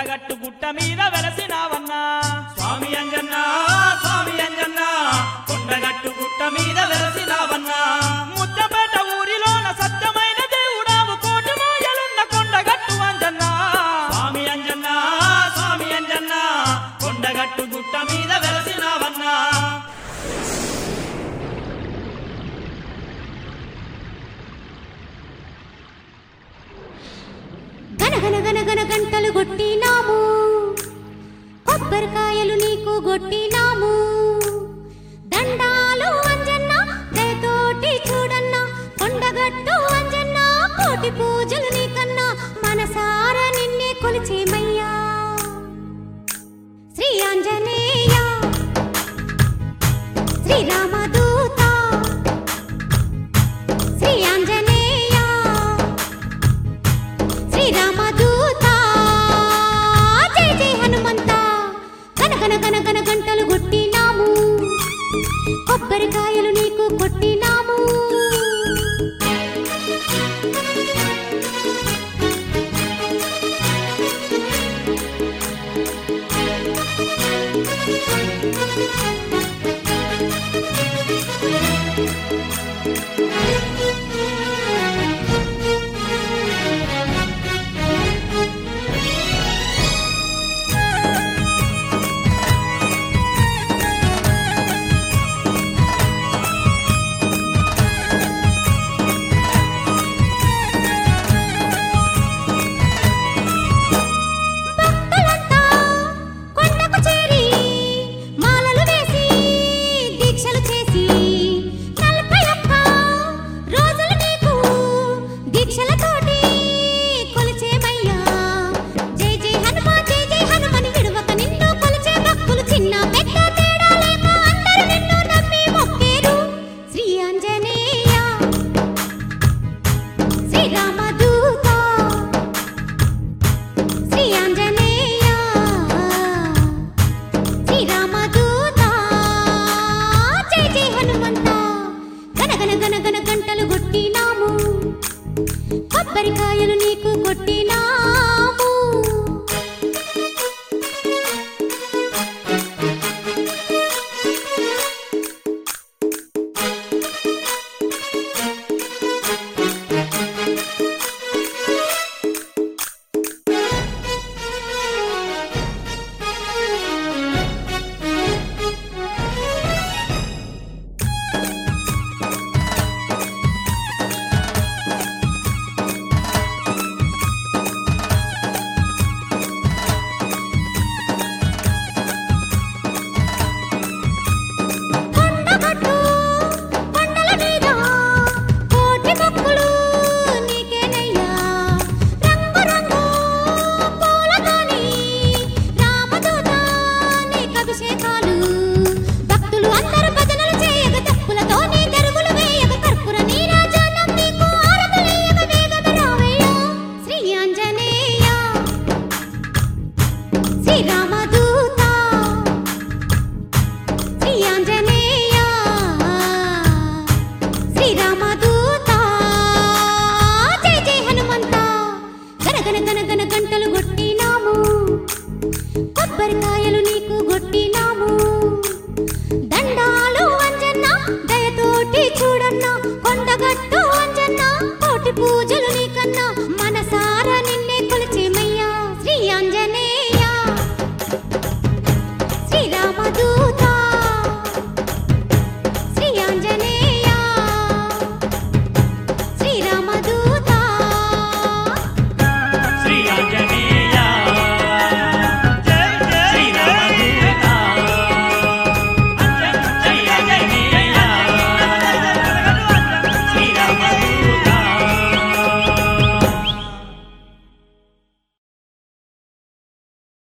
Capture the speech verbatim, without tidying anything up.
కొండగట్టు గుట్ట మీద వెలసినావన్నా స్వామి అంజన్న స్వామి అంజన్న కొండగట్టు గుట్ట మీద వెలసినావన్నా ముద్దపేట ఊరిలోన సత్యమైన దేవుడావు కోటి మాయలున్న కొండగట్టు అంజన్న స్వామి అంజన్న స్వామి అంజన్న కొండగట్టు గుట్ట మీద వెలసినావన్నా గనగన గనగన గంటలు కొట్టినాము కొబ్బరికాయలు నీకు కొట్టినాము దండాలు అంజన్న దయతోటి చూడన్నా కొండగట్టు అంజన్న కోటి పూజలు నీకన్నా మనసారా నిన్నే కొలిచేమయ్యా శ్రీ ఆంజనేయ శ్రీరామ